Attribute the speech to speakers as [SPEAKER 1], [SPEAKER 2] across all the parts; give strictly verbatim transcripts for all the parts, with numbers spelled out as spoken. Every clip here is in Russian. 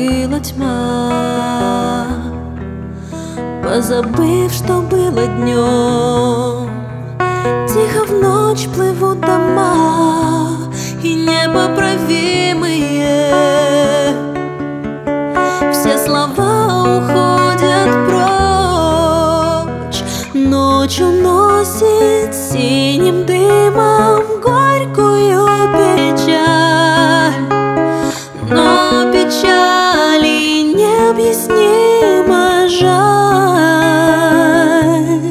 [SPEAKER 1] накрыла тьма, позабыв, что было днем. Тихо в ночь плывут дома и непоправимые. Все слова уходят прочь. Ночь уносит синим дымом горькую печаль, но печали необъяснимо жаль.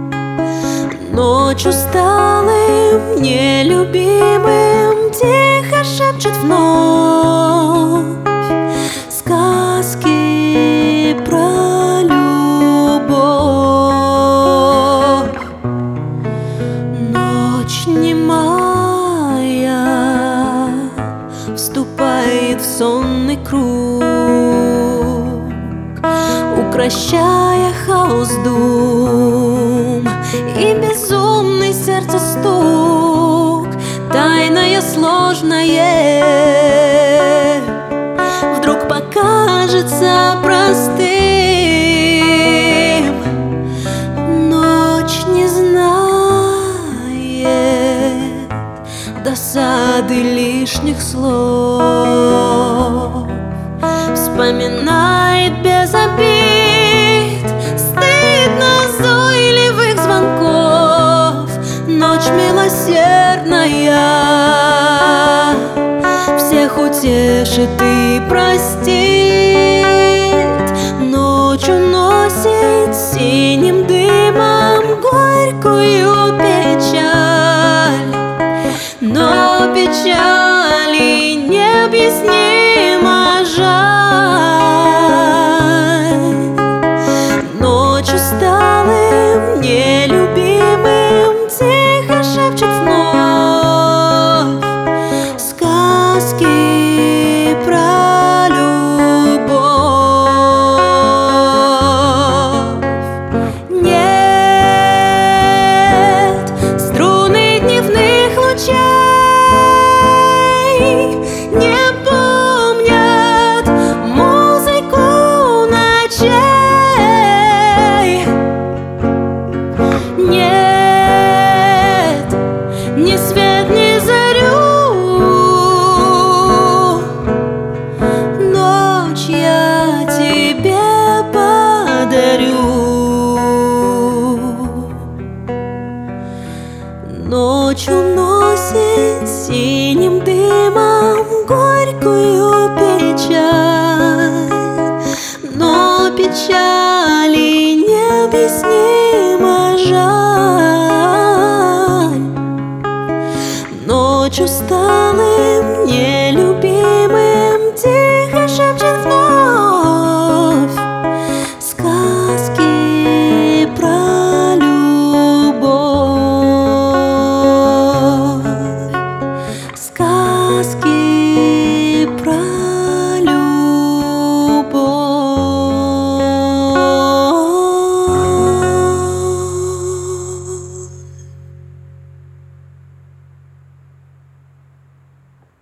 [SPEAKER 1] Ночь усталым, нелюбимым тихо шепчет вновь сказки про любовь. Ночь немая вступает в сонный круг, укращая хаос дум и безумный сердца стук. Тайное, сложное вдруг покажется простым. Ночь не знает досады лишних слов, вспоминает без обид стыд назойливых звонков. Ночь милосердная всех утешит и простит. Ночь уносит синим дымом горькую печаль, но печали необъяснимо жаль. Ночь усталым, нелюбимым тихо шепчет вновь сказки про любовь. Нет, струны дневных лучей не помнят музыку ночей. Нет, ни свет, ни зарю. Ночь я тебе подарю. Ночь уносит синим дымом горькую печаль, но печаль